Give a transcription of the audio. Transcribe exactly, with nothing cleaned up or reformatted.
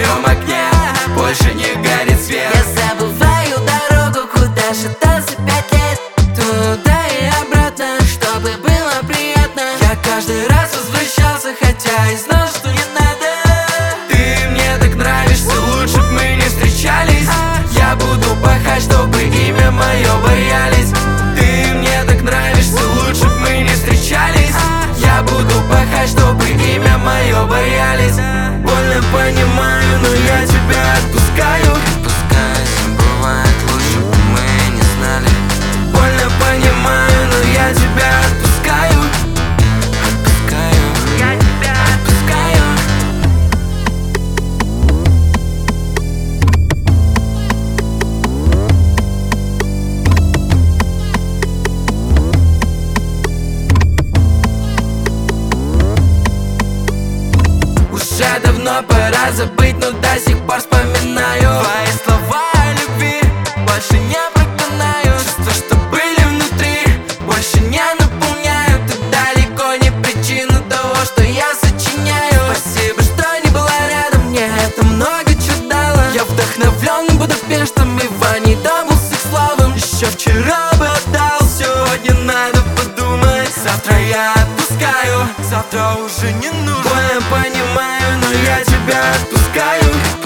моем окне больше не горит свет. Я забываю дорогу, куда шатался пять лет, туда и обратно, чтобы было приятно. Я каждый раз возвращался, хотя и знал, что не надо. Ты мне так нравишься, лучше б мы не встречались. Я буду пахать, чтобы имя мое боялись. Ты мне так нравишься, лучше б мы не встречались. Я буду пахать, чтобы имя мое боялись. Больно понимаю, но я тебя отпускаю. Пускай все бывает, лучше бы мы не знали. Больно понимаю, но я тебя отпускаю. Отпускаю, Я тебя отпускаю. Уже давно пора забыть, но до сих пор вспоминаю твои слова о любви, больше не проклинаю. Чувства, что были внутри, больше не наполняют. Ты далеко не причина того, что я сочиняю. Спасибо, что не была рядом, мне это много чего дало. Я вдохновлен Будапештом и Ваней добылся к словам. Еще вчера бы отдал, сегодня надо подумать. Завтра я отпускаю, завтра уже не нужно. Больно понимаю, но я тебя отпускаю.